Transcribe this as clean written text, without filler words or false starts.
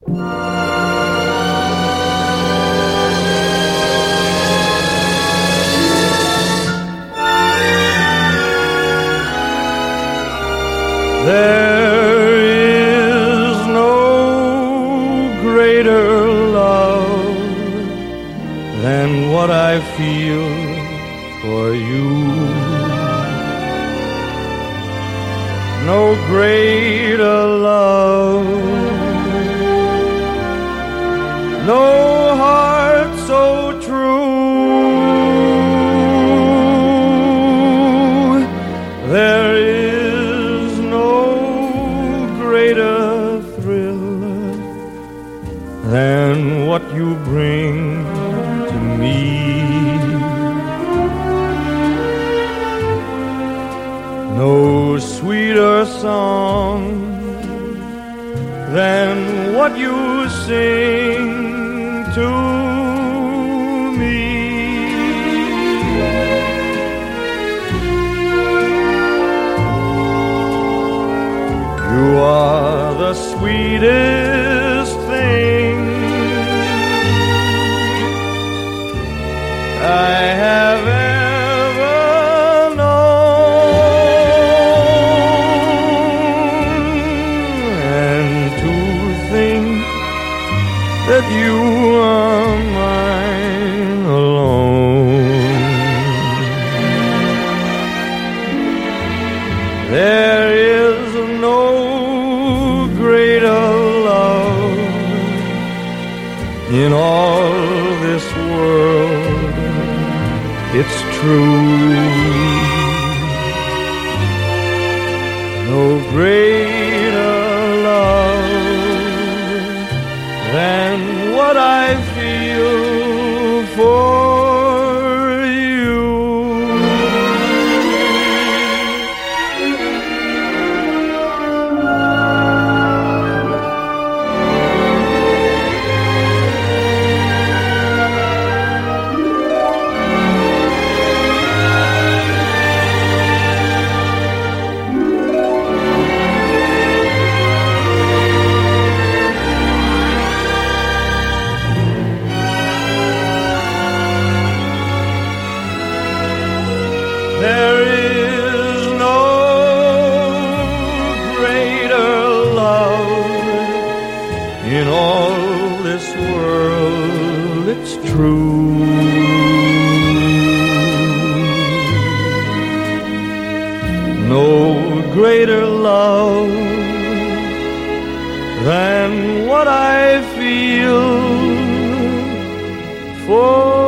There is no greater love than what I feel for you. No greater love, no heart so true. There is no greater thrill than what you bring to me. No sweeter song than what you sing to me. You are the sweetest thing I have ever known, and to think that you are mine alone. There is no greater love in all this world, it's true. No greater love than what I feel for you. There is no greater love in all this world, it's true. No greater love than what I feel for